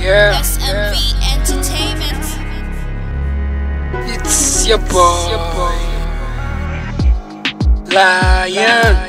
Yeah, SMV Entertainment. it's your boy, Lion.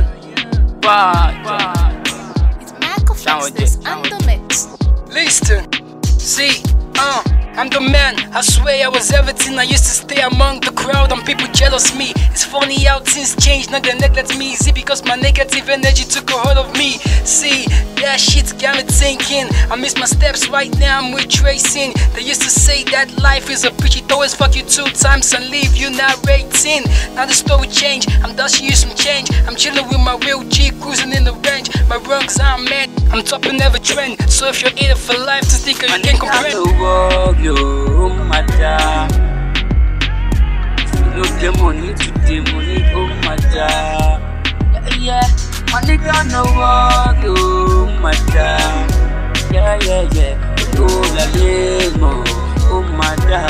It's Michael Fixers and the mix. Listen, see, I'm the man. I swear I was everything. I used to stay among the crowd and people jealous me. It's funny how things change, now they neglect me. Is it because my negative energy took a hold of me? See, that shit got me thinking. I miss my steps, right now I'm retracing. They used to say that life is a bitch, it always fuck you 2 times and leave you narrating. Now the story change, I'm dashing you some change. I'm chilling with my real G, cruising in the range. My rungs are mad, I'm topping every trend. So if you're in it for life, to stick, you can't complain. You matter. If you look the money today, money oh matter. Yeah, my nigga no work you matter. Yeah. Oh la lemo, oh matter.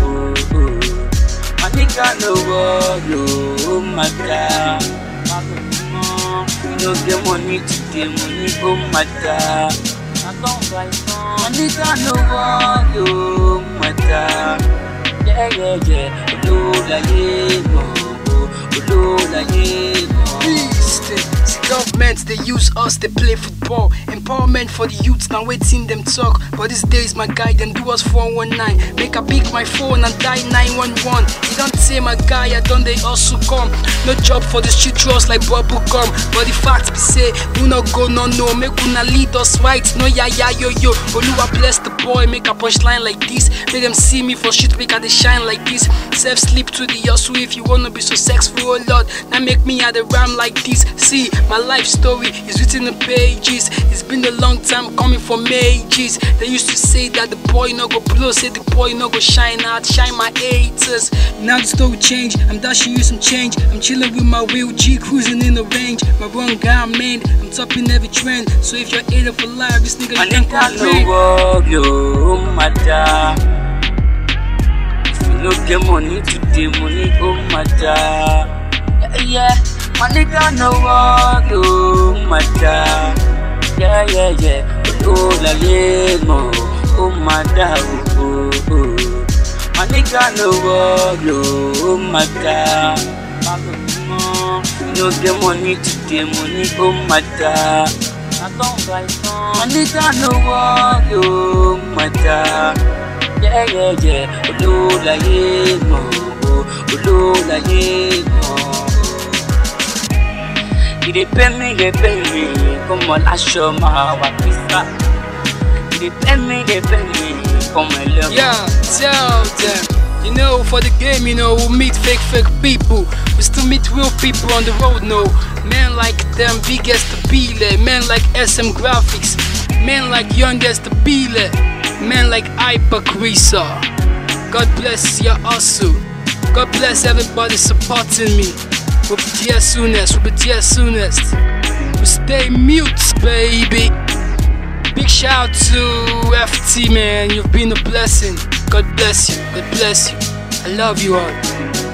My nigga no work you matter. You look the money today, money oh matter. My nigga no want you matter. Yeah. Olola See, government, they use us, they play football. Empowerment for the youths, now waiting them talk. But these days, my guy, them do us 419. Make a pick my phone and die 911. You don't say my guy, I don't they also come. No job for the street trust like bubble gum. But the fact be say, we no go no. Make una lead us right, no yo. Oluwa bless the boy, make a punchline like this. Make them see me for shit, make they shine like this. Self sleep to the hustle if you wanna be successful, oh Lord. Now make me at the ram like this. See, my life story is written in pages. It's been a long time coming from ages. They used to say that the boy no go blow, say the boy no go shine out, shine my haters. Now the story change, I'm dashing you some change. I'm chilling with my real G, cruising in the range. My wrong guy man, I'm topping every trend. So if you're in it for life, this nigga you can't complain. you matter. If you look the money today, money oh matter. Yeah. My nigga no want you matter. Yeah. Olola lemo, oh matter. My nigga no want you matter. You know the money today, money oh matter. My nigga no want you matter. Yeah. Olola lemo. Il est payé, comme la chôma wa pisa. Il est payé, comme le. Yeah, tell them. You know, for the game, you know, we meet fake people. We still meet real people on the road, no. Men like them, biggest the Bile. Men like SM Graphics. Men like youngest the Bile. Men like Hypercreaser. God bless your hustle. God bless everybody supporting me. We'll be there soonest. We stay mute, baby. Big shout to FT, man. You've been a blessing. God bless you. I love you all.